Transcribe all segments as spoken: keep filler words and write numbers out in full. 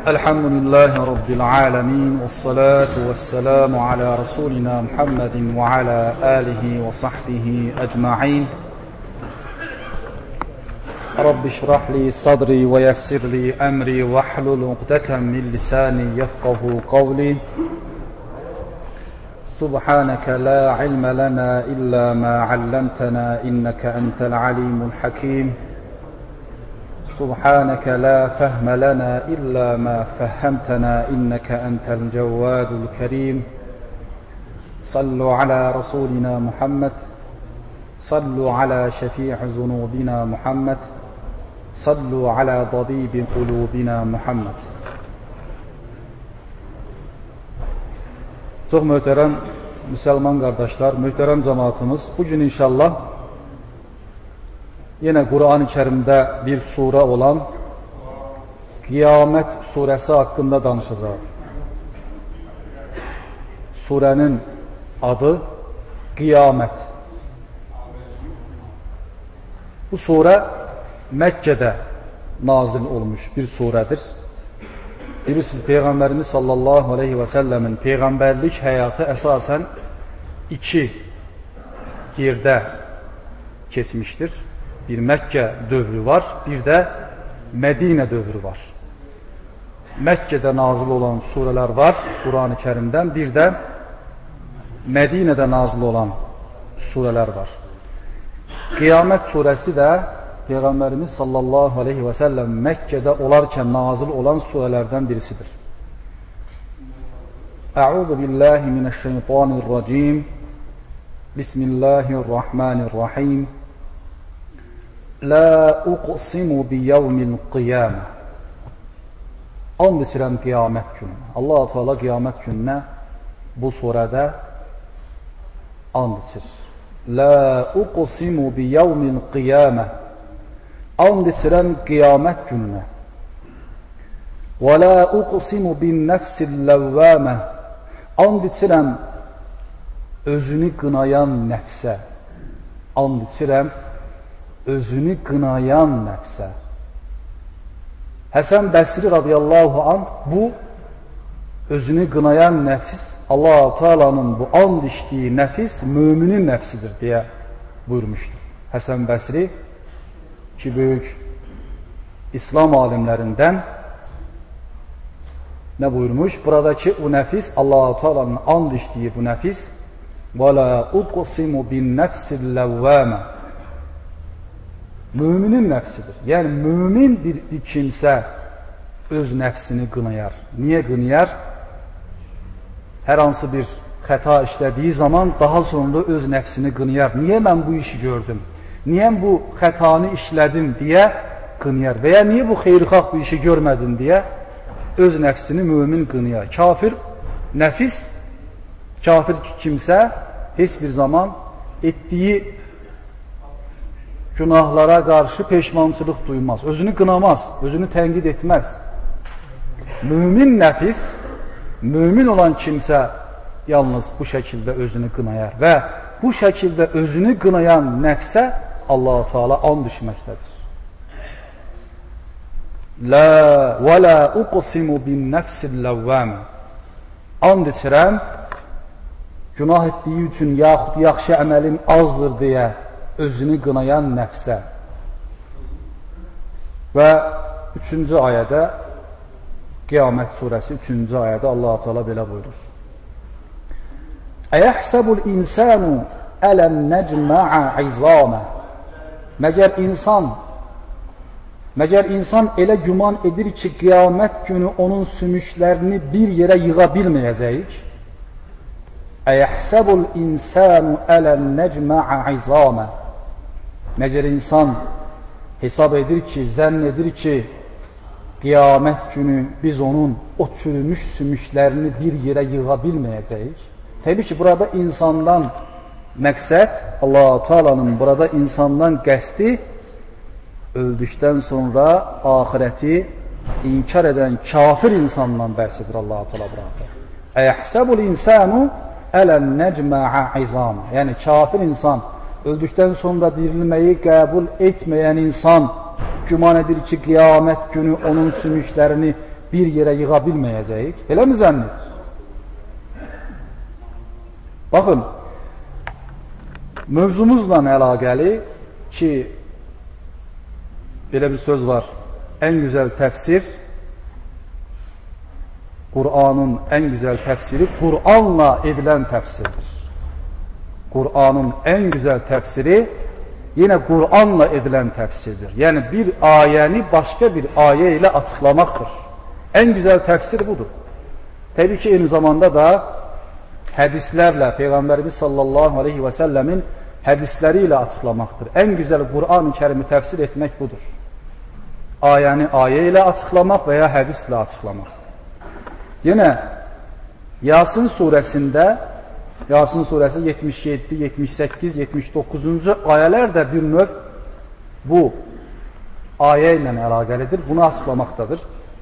Elhamdülillahi Rabbil alemin ve salatu ve selamu ala Resulina Muhammedin ve ala alihi ve sahbihi ecma'in. Rabbi şrahli sadri ve yessirli emri ve hlul uqdeten min lisani yefkahu kavli. Subhaneke la ilme lana illa ma allamtana inneke entel alimul hakim. سبحانك لا فهم لنا إلا ما فهمتنا إنك أنت الجواد الكريم صلوا على رسولنا محمد صلوا على شفيع ذنوبنا محمد صلوا على طبيب قلوبنا محمد. Çok möhtərəm Müslüman qardaşlar, möhtərəm cəmaatımız, bugün inşallah yine Kur'an-ı Kerim'de bir sure olan Kıyamet suresi hakkında danışacağız. Surenin adı Kıyamet. Bu sure Mekke'de nazil olmuş bir suredir. Bilirsiniz, Peygamberimiz sallallahu aleyhi ve sellemin peygamberlik hayatı esasen iki yerde geçmiştir. Bir Mekke dövrü var, bir de Medine dövrü var. Mekke'de nazil olan sureler var Kur'an-ı Kerim'den, bir de Medine'de nazil olan sureler var. Kıyamet suresi de Peygamberimiz sallallahu aleyhi ve sellem Mekke'de olarken nazil olan surelerden birisidir. Euzu billahi mineşşeytanirracim. Bismillahirrahmanirrahim. La uqsimu bi yevmil kıyame. And içirəm kıyamet günü. Allah-u Teala kıyamet gününe bu surede and içir. La uqsimu bi yevmil kıyame. And içirəm kıyamet gününe. Ve la uqsimu bin nefsil levvame. And içirəm özünü kınayan nefse. And içirəm özünü kınayan nefse. Hasan Basri radıyallahu anh bu özünü kınayan nefis, Allah-u Teala'nın bu and içtiği nefis müminin nefsidir diye buyurmuştur. Hasan Basri ki büyük İslam alimlerinden ne buyurmuş? Buradaki o nefis, Allah-u Teala'nın and içtiği bu nefis وَلَا اُقْسِمُ بِالنَّفْسِ اللَّوَّامَ müminin nefsidir. Yani mümin bir kimse öz nefsini kınayar. Niye kınayar? Her hansı bir hata işlediği zaman daha sonra öz nefsini kınayar. Niye ben bu işi gördüm? Niye bu hatanı işledim diye kınayar. Veya niye bu xeyrxalq bu işi görmedin diye öz nefsini mümin kınayar. Kafir nefis, kafir kimse hiçbir zaman ettiği günahlara karşı peşmançılık duymaz. Özünü kınamaz, özünü tenkit etmez. Mümin nefis, mümin olan kimse yalnız bu şekilde özünü kınayar ve bu şekilde özünü kınayan nefse Allah-u Teala and içmektedir. La ve la uqsimu bin nefsil levvame. And içirəm günah ettiği için yaxud yaxşı əməlim azdır diye özünü kınayan nefse. Ve üçüncü ayette Kıyamet suresi üçüncü ayette Allah-u Teala belə buyurur. Eyahsabul insanu elen necma'a izame. Meğer insan Meğer insan ele güman edir ki kıyamet günü onun sümüşlerini bir yere yığabilmeyecek. Eyahsabul insanu elen necma'a izame. Meğer insan hesap edir ki, zannedir ki kıyamet günü biz onun o çürümüş sümüşlerini bir yere yığabilmeyeceğiz. Tabii ki burada insandan məqsəd, Allah-u Teala'nın burada insandan qəsdi öldükten sonra ahireti inkar eden kafir insandan bəhs edir Allah-u Teala burada. Eyahsabul insanu elen necma'a izame. Yani kafir insan, öldükten sonra dirilmeyi kabul etmeyen insan güman edir ki kıyamet günü onun sümüklerini bir yerə yığa bilməyəcəyik. Elə mi zənn edir? Baxın, mövzumuzla əlaqəli ki, belə bir söz var, ən gözəl təfsir, Qur'anın ən gözəl təfsiri Qur'anla edilən təfsirdir. Qur'anın ən gözəl təfsiri yenə Qur'anla edilən təfsirdir. Yəni, bir ayəni başqa bir ayə ilə açıqlamaqdır. Ən gözəl təfsir budur. Təbii ki, eyni zamanda da hədislərlə, Peyğəmbərimiz sallallahu aleyhi və səlləmin hədisləri ilə açıqlamaqdır. Ən gözəl Qur'an-ı Kərimi təfsir etmək budur. Ayəni ayə ilə açıqlamaq və ya hədislə açıqlamaq. Yenə, Yasin surəsində, Yasin surəsi yetmiş yeddi, yetmiş səkkiz, yetmiş doqquzuncu ayələr də bir növ bu ayə ilə əlaqəlidir. Bunu açıqlamaqdadır.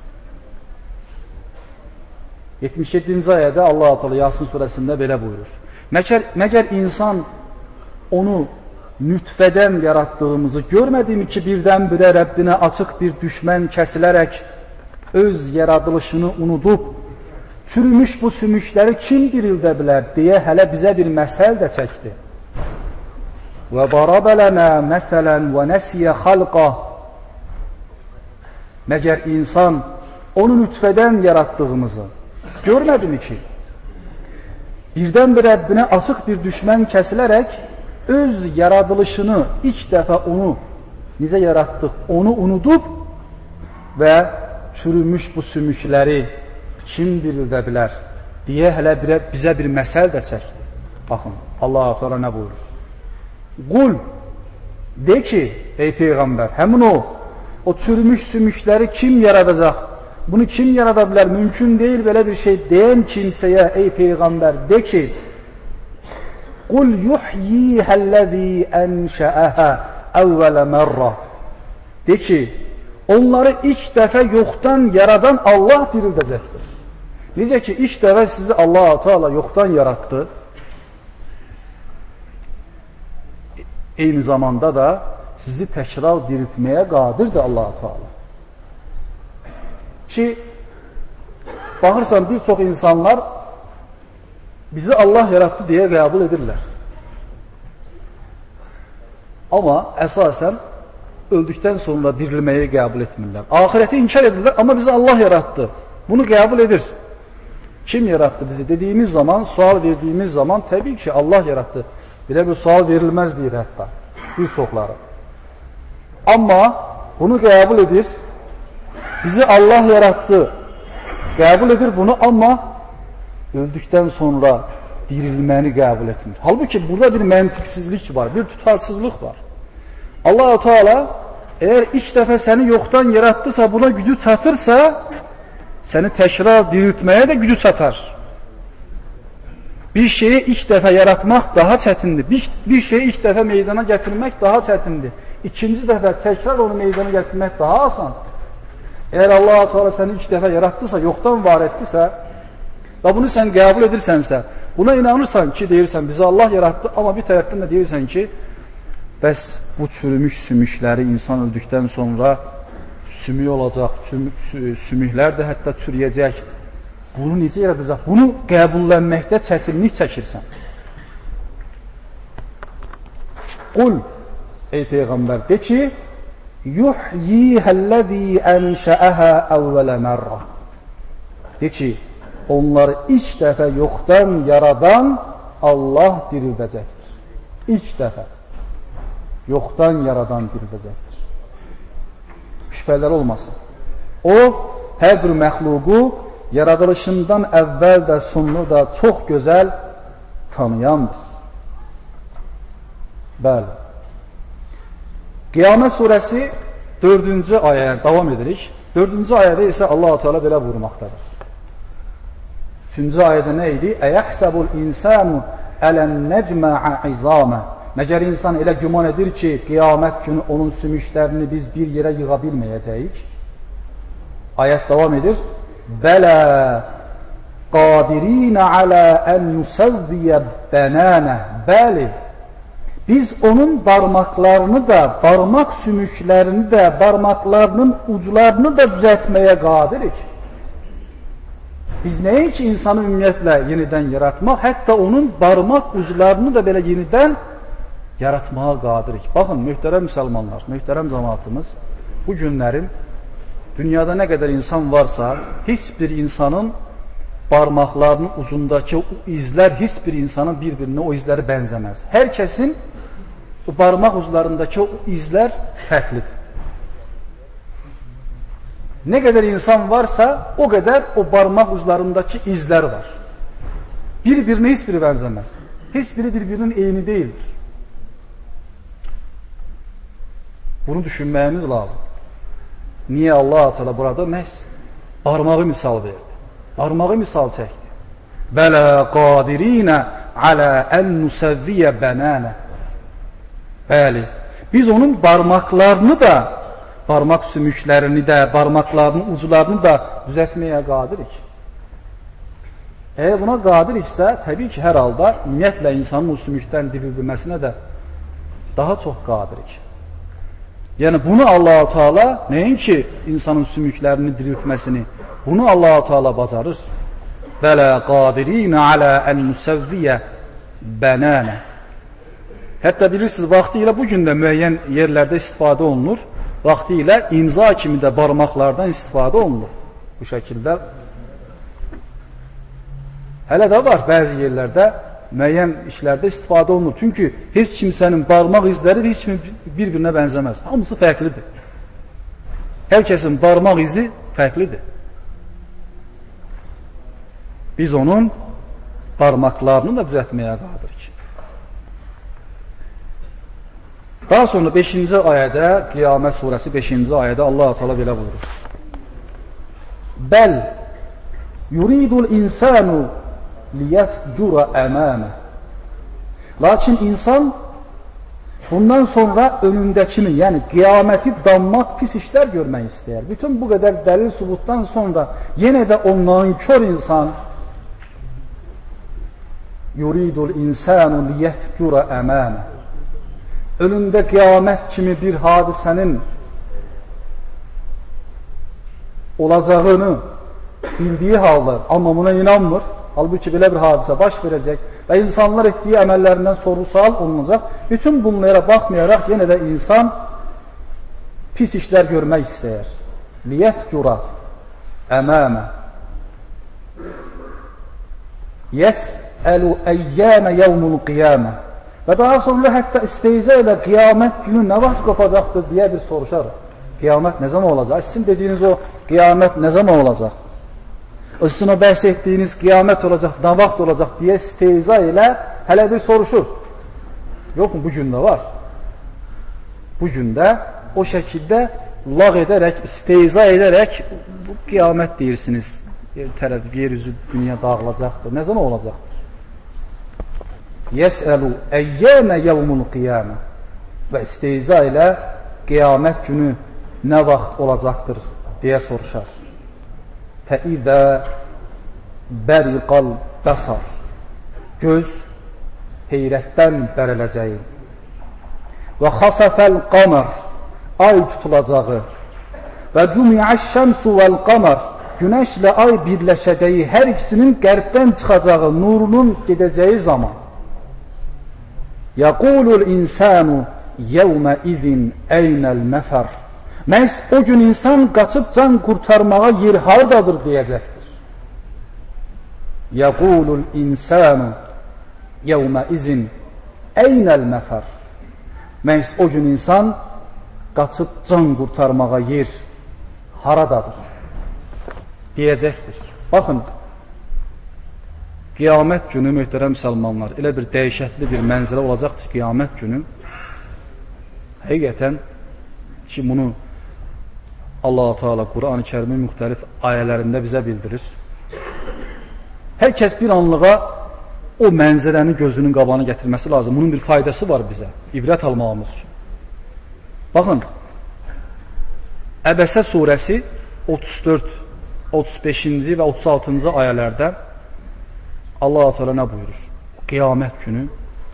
yetmiş yeddinci ayədə Allah-u Teala Yasin surəsində belə buyurur. Məgər, məgər insan onu nütfədən yaratdığımızı görmədimi ki, birdən-birə Rəbbinə açıq bir düşmən kəsilərək öz yaradılışını unudub, çürümüş bu sümükləri kim dirildə bilər deyə hələ bizə bir məsəl də çəkdi. Və darabə lənə məsələn və nəsiyə xalqa. Məgər insan onu nütfədən yaratdığımızı görmədimi ki, birdən-bir Rəbbinə açıq bir düşmən kəsilərək öz yaradılışını ilk dəfə onu necə yaratdıq, onu unudub və çürümüş bu sümükləri kim dirildə bilər deyə hələ bir, bizə bir məsəl də çəkdi. Baxın, Allah-u Teala nə buyurur? Qul, de ki, ey Peyğəmbər, həmin o, o çürümüş sümükləri kim yaradacaq? Bunu kim yarada bilər? Mümkün deyil belə bir şey deyən kimsəyə, ey Peyğəmbər, de ki, Qul yuhyihəl-ləzi ənşəəhə əvvələ mərrə. De ki, onları ilk dəfə yoxdan yaradan Allah dirildəcəkdir. Necə ki, ilk dəfə sizi Allah-u Teala yoxdan yaratdı, eyni zamanda da sizi təkrar diriltməyə qadirdir Allah-u Teala. Ki, baxırsan, bir çox insanlar bizi Allah yarattı deyə qəbul edirlər. Amma əsasən öldükdən sonra dirilməyi qəbul etmirlər. Ahirəti inkar edirlər, amma bizi Allah yarattı. Bunu qəbul edir. Kim yarattı bizi dediyimiz zaman, sual verdiğimiz zaman təbii ki, Allah yarattı. Belə bir sual verilməz deyir hətta bir çoxları. Amma bunu qəbul edir. Bizi Allah yarattı. Qəbul edir bunu, amma öldükdən sonra dirilməni qəbul etmir. Halbuki burada bir məntiqsizlik var, bir tutarsızlıq var. Allah-u Teala eğer ilk dəfə səni yoxdan yaratdısa, buna gücü çatırsa, səni təkrar diriltməyə də gücü çatar. Bir şeyi ilk dəfə yaratmaq daha çətindir. Bir, bir şeyi ilk dəfə meydana gətirmək daha çətindir. İkinci dəfə təkrar onu meydana gətirmək daha asan. Eğer Allah-u Teala səni ilk dəfə yaratdısa, yoxdan var etdisə və bunu sən qəbul edirsənsə, buna inanırsan ki, deyirsən, bizi Allah yarattı, amma bir tərəfdən də deyirsən ki, bəs bu çürümüş sümükləri insan öldükdən sonra sümük olacaq, sümüklər də hətta çürüyəcək. Bunu necə yaradacaq? Bunu qəbullənməkdə çətinlik çəkirsən. Qul, ey Peyğəmbər, de ki, yuhyihəl-ləzi ənşəəhə əvvələ mərrə. De ki, onları ilk dəfə yoxdan yaradan Allah dirildəcəkdir. İlk dəfə yoxdan yaradan dirildəcəkdir. Şübhələr olmasın. O, hər bir məxluqu yaradılışından əvvəl də sonunu da çox gözəl tanıyandır. Bəli. Qiyamət surəsi dördüncü ayəyə davam edirik. Dördüncü ayədə isə Allah-u Teala belə buyurmaqdadır. Üçüncü ayədə nə idi? Əyəhsəbul insanu ələn nəcmə'ə izamə. Məgər insan elə güman edir ki, qiyamət günü onun sümüklərini biz bir yerə yığa bilməyəcəyik. Ayət davam edir. Bələ qadirinə alə ən nusəvviyə bənənə. Bəli, biz onun barmaqlarını da, barmaq sümüklərini də, barmaqlarının uclarını da düzəltməyə qadirik. Biz nəinki insanı ümumiyyətlə yenidən yaratmaq, hətta onun barmaq uclarını da belə yenidən yaratmağa qadirik. Baxın, möhtərəm müsəlmanlar, möhtərəm cəmaatımız, bu günlərin dünyada nə qədər insan varsa, heç bir insanın barmaqlarının ucundakı o izlər, heç bir insanın bir-birinə o izləri bənzəməz. Hər kəsin o barmaq uclarındakı o izlər fərqlidir. Nə qədər insan varsa, o qədər o barmaq uclarındakı izlər var. Bir-birinə heç biri bənzəməz. Heç biri bir-birinin eyni deyildir. Bunu düşünməyimiz lazım. Niyə Allah-u Teala burada məhz barmağı misal verdi? Barmağı misal çəkdi. Bələ qadirinə alə ən nusəvviyə bənənə. Bəli, biz onun barmaqlarını da, barmaq sümüklərini də, barmaqlarının uclarını da düzətməyə qadirik. Əgər buna qadiriksə, təbii ki, hər halda ümumiyyətlə insanın o sümükdən dirilməsinə də daha çox qadirik. Yəni, bunu Allah-u Teala, nəinki insanın sümüklərini diriltməsini, bunu Allah-u Teala bacarır. Bələ qadirinə alə ən nusəvviyə bənənə. Hətta bilirsiniz, vaxtı ilə bugün də müəyyən yerlərdə istifadə olunur. Vaxtı ilə imza kimi də barmaqlardan istifadə olunur. Bu şəkildə. Hələ də var bəzi yerlərdə, müəyyən işlərdə istifadə olunur. Çünki heç kimsənin barmaq izləri heç bir-birinə bənzəməz. Hamısı fərqlidir. Hər kəsin barmaq izi fərqlidir. Biz onun barmaqlarını da düzəltməyə qadirik. Daha sonra beşinci ayədə, Qiyamət surəsi beşinci ayədə Allah-u Teala belə buyurur. Bəl yuridul insanu liyefcura əmamə. Lakin insan bundan sonra önündəkini, yəni qiyaməti dammaq, pis işlər görmək istəyər. Bütün bu qədər dəlil subutdan sonra yenə də o nankör insan yuridul insanu liyefcura əmamə. Önündə qiyamət kimi bir hadisənin olacağını bildiyi halda, amma buna inanmır. Halbuki belə bir hadisə baş verəcək və insanlar etdiyi əməllərindən soru-sual olunacaq. Bütün bunlara baxmayaraq yenə də insan pis işlər görmək istəyir. Liyefcura əmamə. Yəsəlu əyyənə yevmul qiyamə. Və daha sonra hətta isteyizə ilə qiyamət günü nə vaxt qopacaqdır deyə bir soruşar. Qiyamət nə zaman olacaq? Sizin dediyiniz o qiyamət nə zaman olacaq? Sizin o bəhs etdiyiniz qiyamət olacaq, nə vaxt olacaq deyə isteyizə ilə hələ bir soruşur. Yox mu? Bu gündə var. Bu gündə o şəkildə lağ edərək, isteyizə edərək bu qiyamət deyirsiniz. Yer tərəf, yeryüzü, dünya dağılacaqdır. Nə zaman olacaqdır? Yəsəlu əyyənə yevmul qiyamə. Və isteyza ilə qiyamət günü nə vaxt olacaqdır deyə soruşar. Fəidə bəriqal bəsar. Göz heyrətdən bərələcəyi. Və xasəfəl qamər. Ay tutulacağı. Və cümiəş-şəmsu vəl-qamər. Günəşlə ay birləşəcəyi, hər ikisinin qərbdən çıxacağı, nurunun gedəcəyi zaman. Yəqulul insanu yevmə izin əynəl məfər. Məhz o gün insan qaçıb can qurtarmağa yer hardadır deyəcəkdir. Yəqulul insanu yevmə izin əynəl məfər. Məhz o gün insan qaçıb can qurtarmağa yer haradadır deyəcəkdir. Baxın, qiyamət günü, möhtərəm müsəlmanlar, elə bir dəhşətli bir mənzərə olacaqdır qiyamət günü. Həqiqətən ki, bunu Allah-u Teala Quran-ı Kərimin müxtəlif ayələrində bizə bildirir. Hər kəs bir anlığa o mənzərəni gözünün qabağına gətirməsi lazım. Bunun bir faydası var bizə, ibrət almağımız üçün. Baxın, Əbəsə surəsi otuz dörd, otuz beşinci və otuz altıncı ayələrdə Allah-u Teala nə buyurur? Qiyamət günü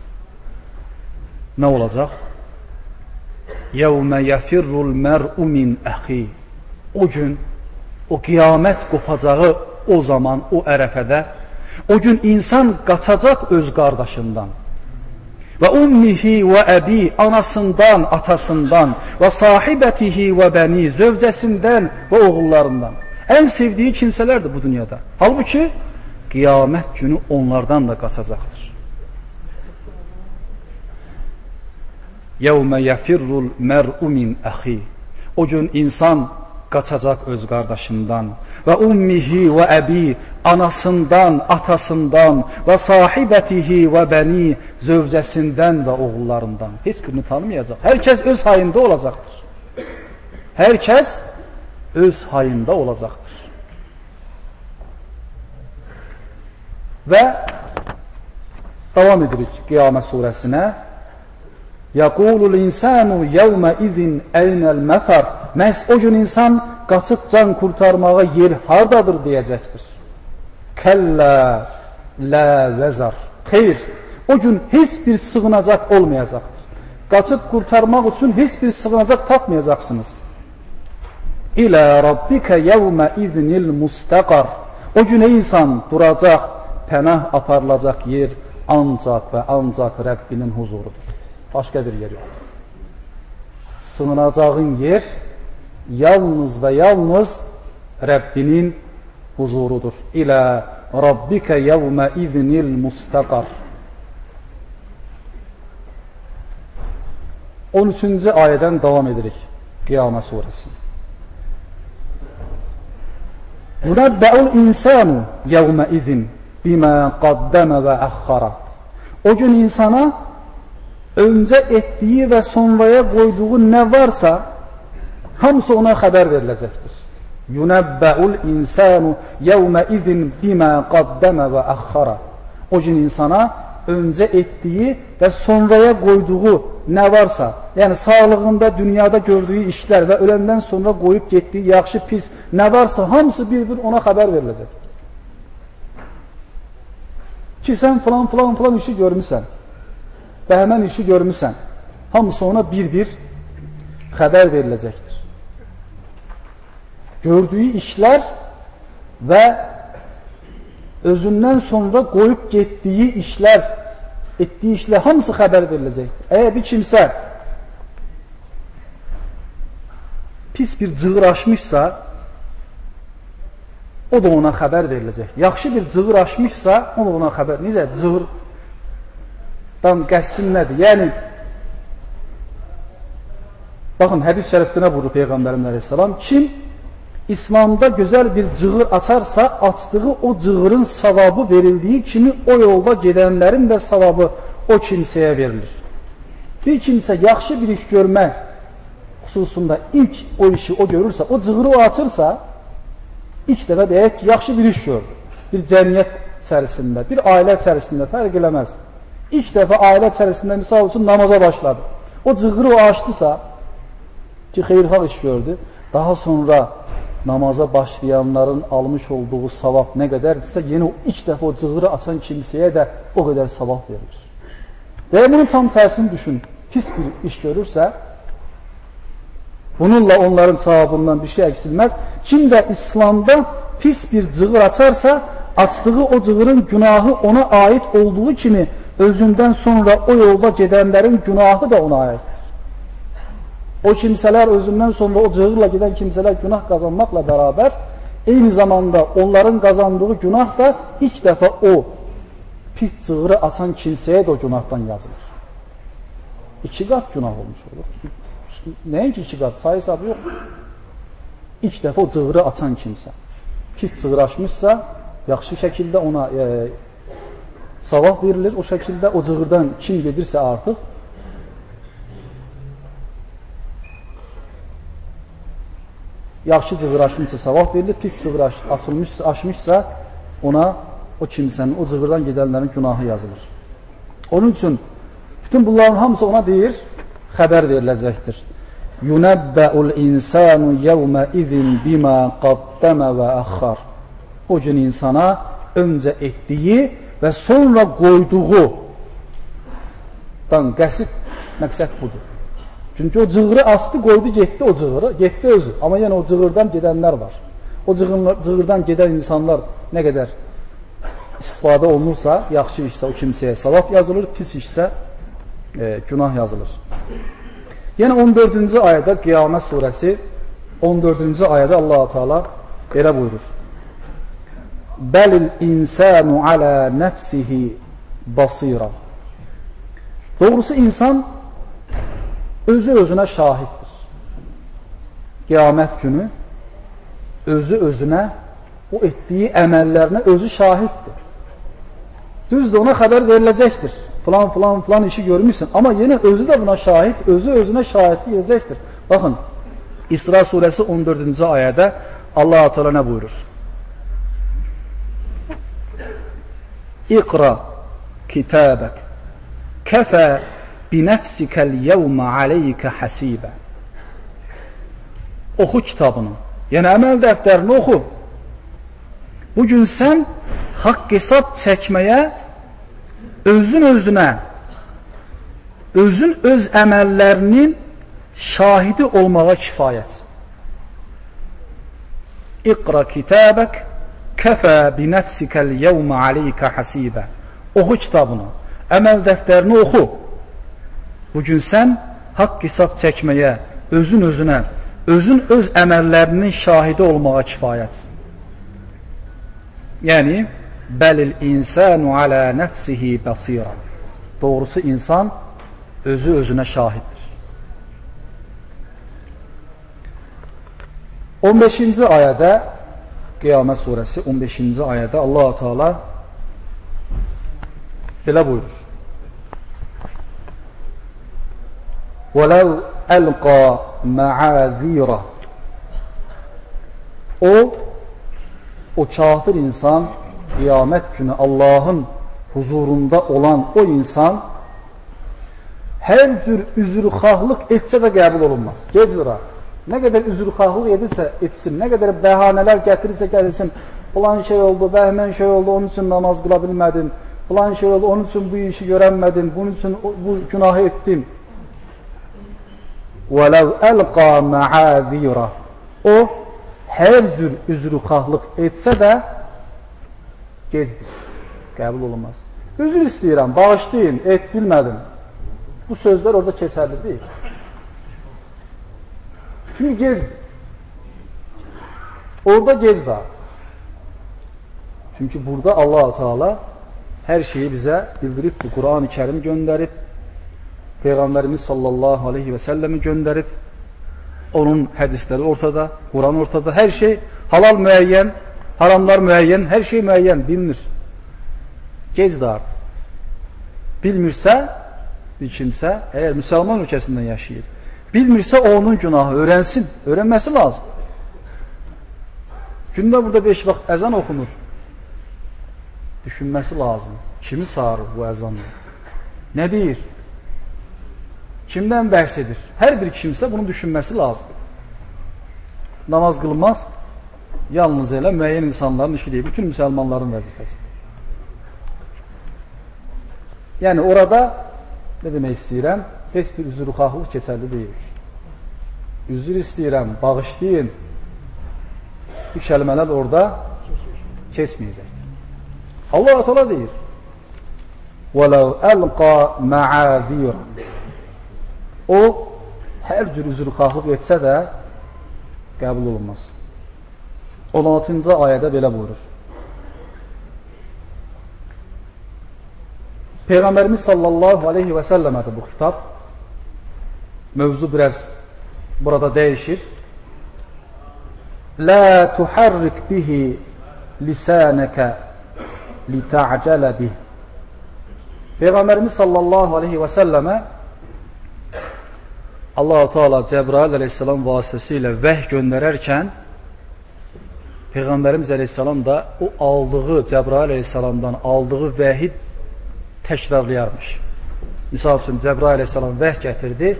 nə olacaq? Yevmə yəfirrul mər'u min əxi. O gün, o qiyamət qopacağı o zaman, o ərəfədə, o gün insan qaçacaq öz qardaşından. Və ummihi və əbi, anasından, atasından, və sahibətihi və bəni, zövcəsindən və oğullarından. Ən sevdiyi kimsələrdir bu dünyada. Halbuki, qiyamət günü onlardan da qaçacaqdır. Yəvmə yəfirrul mər'u min əxi. O gün insan qaçacaq öz qardaşından. Və ummihi və əbi, anasından, atasından və sahibətihi və bəni, zövcəsindən və oğullarından. Heç birini tanımayacaq. Hər kəs öz hayında olacaqdır. Hər kəs öz hayında olacaqdır. Və davam edirik Qiyamət surəsinə. Yəqulul insanu yevmə izin əynəl məfər. Məhz o gün insan qaçıb can kurtarmağa yer hardadır deyəcəkdir. Kəllə lə vəzər. Xeyr, o gün heç bir sığınacaq olmayacaqdır. Qaçıb kurtarmaq üçün heç bir sığınacaq tapmayacaqsınız. İlə rabbikə yevmə iznil mustəqar. O gün insan duracaq, pənah aparılacaq yer ancaq və ancaq Rəbbinin huzurudur. Başqa bir yer yoxdur. Sığınacağın yer yalnız və yalnız Rəbbinin huzurudur. İlə rabbikə yevmə iznil mustəqar. on üçüncü ayədən davam edirik Qiyamət surəsi. Yunəbbəul insanu yevmə izin bimə qaddəmə və əxxara. O gün insana öncə etdiyi və sonraya qoyduğu nə varsa, hamısı ona xəbər veriləcəkdir. Yunəbbəul insanu yevmə izin bimə qaddəmə və əxxara. O gün insana öncə etdiyi və sonraya qoyduğu nə varsa, yəni sağlığında, dünyada gördüyü işlər və öləndən sonra qoyub getdiyi yaxşı, pis nə varsa, hamısı bir-bir ona xəbər veriləcək. Ki, sən filan, filan, filan işi görmüsən və həmən işi görmüsən, hamısı ona bir-bir xəbər veriləcəkdir. Gördüyü işlər və özündən sonra qoyub getdiyi işlər, etdiyi işlər hamısı xəbər veriləcəkdir. Əgər bir kimsə pis bir cığır açmışsa, o da ona xəbər veriləcəkdir. Yaxşı bir cığır açmışsa, o da ona xəbər. Necə? Cığırdan qəstin nədir? Yəni, baxın, hədis şərifdə nə buyurur Peyğəmbərimiz Aleyhisselam? Kim İslamda gözəl bir cığır açarsa, açdığı o cığırın savabı verildiği kimi o yolda gedənlərin də savabı o kimsəyə verilir. Bir kimsə yaxşı bir iş görmək xüsusunda ilk o işi o görürsə, o cığırı o açırsa, ilk dəfə deyək ki, yaxşı bir iş gördü. Bir cəmiyyət içərisində, bir ailə içərisində fərq eləməz. İlk dəfə ailə içərisində misal üçün namaza başladı. O cığırı o açdısa ki, xeyirxah iş gördü. Daha sonra namaza başlayanların almış olduğu savab nə qədərdirsə, yenə o ilk dəfə o cığırı açan kimsəyə də o qədər savab verilir. Və bunun tam tərsini düşün. Pis bir iş görürsə, bununla onların savabından bir şey əksilməz. Kim də İslamda pis bir cığır açarsa, açdığı o cığırın günahı ona aid olduğu kimi, özündən sonra o yolda gedənlərin günahı da ona aiddir. O kimsələr özündən sonra o cığırla gedən kimsələr günah qazanmaqla bərabər, eyni zamanda onların qazandığı günah da ilk dəfə o pis cığırı açan kimsəyə də o günahdan yazılır. İki qat günah olmuş olur. Nəinki iki qat? Sayı hesabı yox. İlk dəfə o cığırı açan kimsə pis cığır açmışsa, yaxşı şəkildə ona e, savab verilir. O şəkildə o cığırdan kim gedirsə artıq, yaxşı cığır açmışsa savab verilir, pis cığır açılmışsa, açmışsa ona, o kimsənin, o cığırdan gedənlərin günahı yazılır. Onun üçün bütün bunların hamısı ona deyir, xəbər veriləcəkdir. Yunəbbəul insanu yevmə izin bimə qaddəmə və əxxar. O gün insana öncə etdiyi və sonra qoyduğudan qəsid məqsəd budur. Çünki o cığırı astı, qoydu, getdi o cığırı, getdi özü. Amma yenə o cığırdan gedənlər var. O o cığırdan gedən insanlar nə qədər istifadə olunursa, yaxşı işsə o kimsəyə savab yazılır, pis işsə e, günah yazılır. Yəni on dördüncü ayədə Qiyamət surəsi on dördüncü ayədə Allah-u Teala belə buyurur. Bəlil insanu alə nəfsihi basira. Doğrusu insan özü özünə şahiddir. Qiyamət günü özü özünə, o etdiyi əməllərinə özü şahiddir. Düzdür, ona xəbər veriləcəkdir. Filan, filan, filan işi görmüşsün. Amma yenə özü də buna şahid, özü özünə şahidlik edəcəkdir. Baxın, İsra surəsi on dördüncü ayədə Allah-u Teala nə buyurur? İqra kitabək kəfə binəfsikəl yevmə aleykə həsibə. Oxu kitabını, yəni əməl dəftərini oxu. Bugün sən haqq hesab çəkməyə özün özünə, özün öz əməllərinin şahidi olmağa kifayətsin. İqra kitabək kəfə binəfsikəl yevmə aleykə həsibə. Oxu kitabını, əməl dəftərini oxu. Bugün sən haqq hesab çəkməyə özün özünə, özün öz əməllərinin şahidi olmağa kifayətsin. Yəni, bəlil insanu alə nəfsihi basira. Doğrusu insan özü özünə şahiddir. on beşinci ayədə Qiyamət surəsi on beşinci ayədə Allah-u Teala belə buyurur. وَلَوْ أَلْقَى مَعَاذِيرًا. O, o kafir insan, qiyamət günü Allahın huzurunda olan o insan hər cür üzrxahlıq etsə də qəbul olunmaz. Gecira, nə qədər üzrxahlıq edirsə etsin, nə qədər bəhanələr gətirirsə gəlirsin, filan şey oldu, bəhmən şey oldu, onun üçün namaz qıla bilmədim, filan şey oldu, onun üçün bu işi görənmədim, bunun üçün bu günahı etdim. وَلَوْ أَلْقَى مَعَاذِيرًا. O, hər cür üzrxahlıq etsə də gecdir, qəbul olunmaz. Üzr istəyirəm, bağışlayın, et, bilmədim. Bu sözlər orada keçərli deyil. Çünki gecdir. Orada gec var. Çünki burada Allah-u Teala hər şeyi bizə bildiribdir. Quran-ı Kərim göndərib, Peyğəmbərimiz sallallahu aleyhi və səlləmi göndərib, onun hədisləri ortada, Quran ortada, hər şey halal müəyyən, haramlar müəyyən, hər şey müəyyən, bilinir. Gec də artıq. Bilmirsə, bir kimsə, əgər müsəlman ölkəsindən yaşayır, bilmirsə o onun günahı, öyrənsin, öyrənməsi lazım. Gündə burada beş vaxt əzan oxunur. Düşünməsi lazım. Kimi çağırır bu əzanla? Nə deyir? Kimdən bəhs edir? Hər bir kimsə bunu düşünməsi lazım. Namaz qılmaz, yalnız elə müəyyən insanların işi deyil, bütün müsəlmanların vəzifəsi. Yəni orada nə demək istəyirəm? Heç bir üzrxahlıq keçərli deyil. Üzr istəyirəm, bağışlayın. Bu kəlmələr orada keçməyəcəkdir. Allah-u Teala deyir: وَلَوْ أَلْقَى مَعَاذِيرًا. O, hər cür üzrxahlıq etsə də qəbul olunmaz. on altıncı ayədə belə buyurur. Peyğəmbərimiz sallallahu aleyhi və səlləmədir bu xitab. Mövzu biraz burada dəyişir. La tuharrik bihi lisanaka lita'cala bih. Peyğəmbərimiz sallallahu aleyhi və səlləmə Allah-u Teala Cəbrail aleyhissalam vasitəsilə vəh göndərərkən Peyğəmbərimiz aleyhissalam da o aldığı, Cəbrail aleyhissalamdan aldığı vəhi təkrarlayarmış. Misal üçün Cəbrail aleyhissalam vəh gətirdi.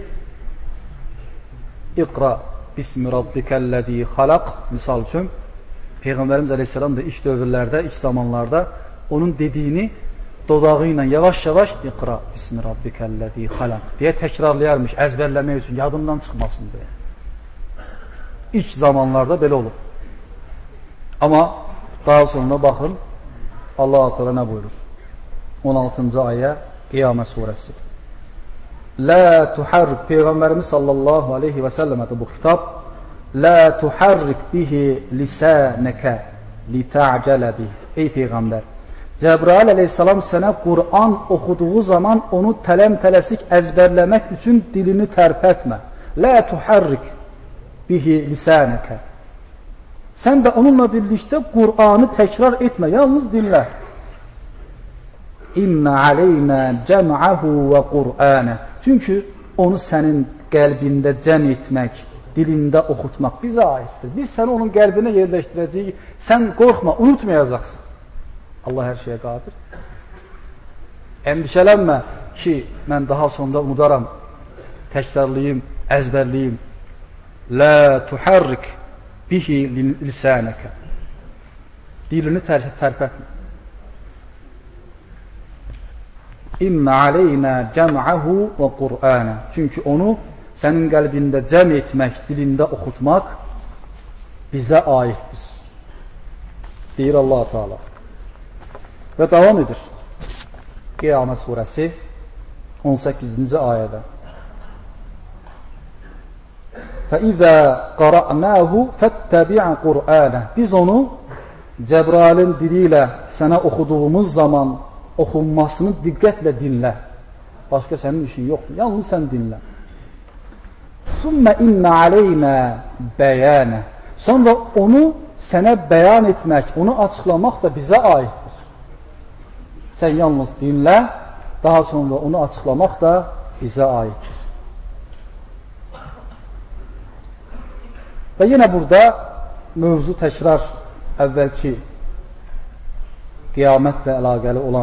İqra bismi rabbikəl-ləzi xalaq. Misal üçün Peyğəmbərimiz aleyhissalam da ilk dövrlərdə, ilk zamanlarda onun dediyini dodağı ilə yavaş-yavaş İqra bismi rabbikəl-ləzi xalaq deyə təkrarlayarmış, əzbərləmək üçün, yadından çıxmasın deyə. İlk zamanlarda belə olub. Amma daha sonra baxın, Allah-u Teala nə buyurur? on altıncı ayə Qiyamət surəsi. La tuharrik, Peyğəmbərimiz sallallahu aleyhi və səlləmədə bu xitab, la tuharrik bihi lisanəkə lita'cələ bih. Ey Peyğəmbər, Cəbrail aleyhissalam sənə Qur'an oxuduğu zaman onu tələm-tələsik əzbərləmək üçün dilini tərpətmə. La tuharrik bihi lisanəkə. Sən də onunla birlikdə Qur'anı təkrar etmə, yalnız dinlə. İnna aleynə cəm'ahu və Qur'anə. Çünki onu sənin qəlbində cəm etmək, dilində oxutmaq bizə aiddir. Biz səni onun qəlbinə yerləşdirəcəyik. Sən qorxma, unutmayacaqsın. Allah hər şeyə qadir. Əndişələnmə ki, mən daha sonra unudaram, təkrarlayım, əzbərləyim. La tuharrik bihi lisanəkə. Dilini tərpətmə. İnna aleynə cəm'ahu və Qur'anə. Çünki onu sənin qəlbində cəm etmək, dilində oxutmaq bizə aiddir. Deyir Allah-u Teala. Və davam edir. Qiyamət surəsi on səkkizinci ayədə. فَإِذَا قَرَأْنَاهُ فَاتَّبِعَ قُرْآنَهُ. Biz onu Cəbrailin dili ilə sənə oxuduğumuz zaman oxunmasını diqqətlə dinlə. Başqa sənin işin yoxdur. Yalnız sən dinlə. ثُمَّ إِنَّ عَلَيْنَا بَيَانَهُ. Sonra onu sənə bəyan etmək, onu açıqlamaq da bizə aiddir. Sən yalnız dinlə, daha sonra onu açıqlamaq da bizə aiddir. Və yenə burada mövzu təkrar əvvəlki qiyamətlə əlaqəli olan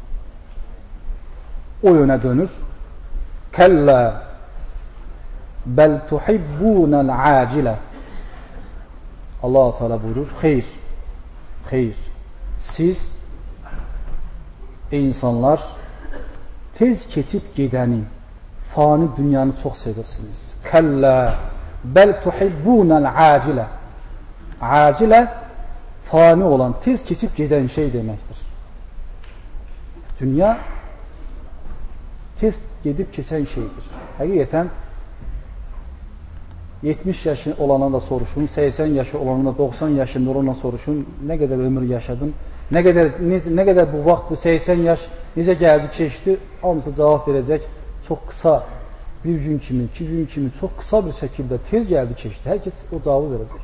o yönə dönür. Kəllə bəl tuhibbunəl acilə. Allah-u Teala buyurur, xeyr, xeyr, siz ey insanlar tez keçib gedəni, fani dünyanı çox sevirsiniz. Kəllə bəl tuhibbunəl acilə. Acilə fani olan, tez keçib gedən şey deməkdir. Dünya tez gedib keçən şeydir. Həqiqətən yetmiş yaşı olana da soruşun, səksən yaşı olana da, doxsan yaşında olana soruşun, nə qədər ömür yaşadın, nə qədər, nə, nə qədər bu vaxt, bu səksən yaş necə gəldi, keçdi, hamısı cavab verəcək, çox qısa, bir gün kimi, iki gün kimi, çox qısa bir şəkildə tez gəldi, keçdi, hər kəs o cavabı verəcək.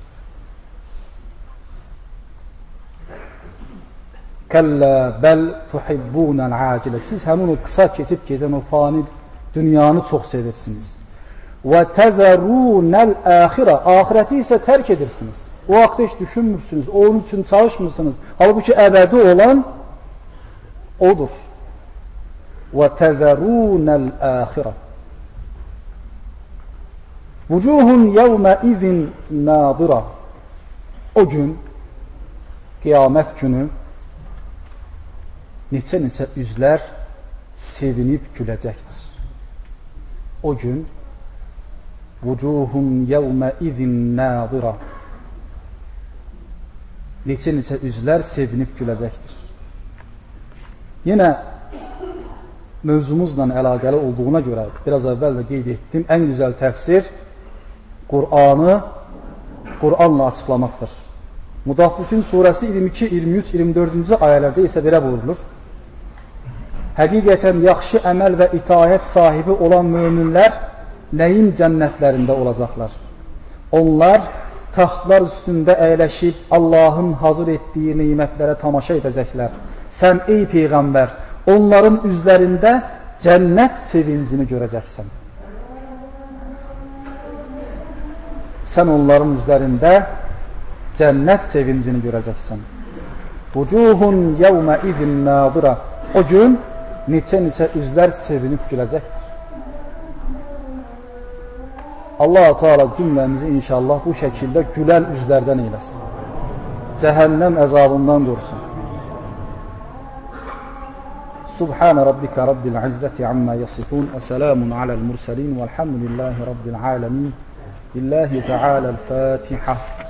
Kəllə bəl tuhibbunəl acilə. Siz həmin o qısa keçib gedən o fani dünyanı çox sevirsiniz. Və təzərunəl əxirə. Ahirəti isə tərk edirsiniz. O vaxtda heç düşünmürsünüz, onun üçün çalışmırsınız. Halbuki əbədi olan odur. Və təzərunəl əxirə. Vucuhun yevmə izin nadirə. O gün, qiyamət günü, neçə-neçə üzlər sevinib güləcəkdir. O gün, vucuhun yevmə izin nadirə. Neçə-neçə üzlər sevinib güləcəkdir. Yenə mövzumuzla əlaqəli olduğuna görə, biraz əvvəl də qeyd etdim, ən gözəl təfsir Qur'anı Qur'anla açıqlamaqdır. Müdaffifin surəsi iyirmi iki, iyirmi üç, iyirmi dördüncü ayələrdə isə belə buyurulur. Həqiqətən yaxşı əməl və itaət sahibi olan möminlər nəyin cənnətlərində olacaqlar? Onlar taxtlar üstündə əyləşib Allahın hazır etdiyi neymətlərə tamaşa edəcəklər. Sən ey Peyğəmbər, onların üzlərində cənnət sevincini görəcəksən. Sən onların üzlərində cənnət sevincini görəcəksən. Vucuhun yevmə izin nadirə. O gün neçə-neçə üzlər sevinib güləcəkdir. Allah-u Teala cümləmizi inşallah bu şəkildə gülən üzlərdən eyləsin. Cəhənnəm əzabından dursun. Subhan rabbika rabbil izzati amma yasifun və salamun aləl mursalin və elhamdülillahi rabbil aləmin. Lillahi Teala'l-Fatiha.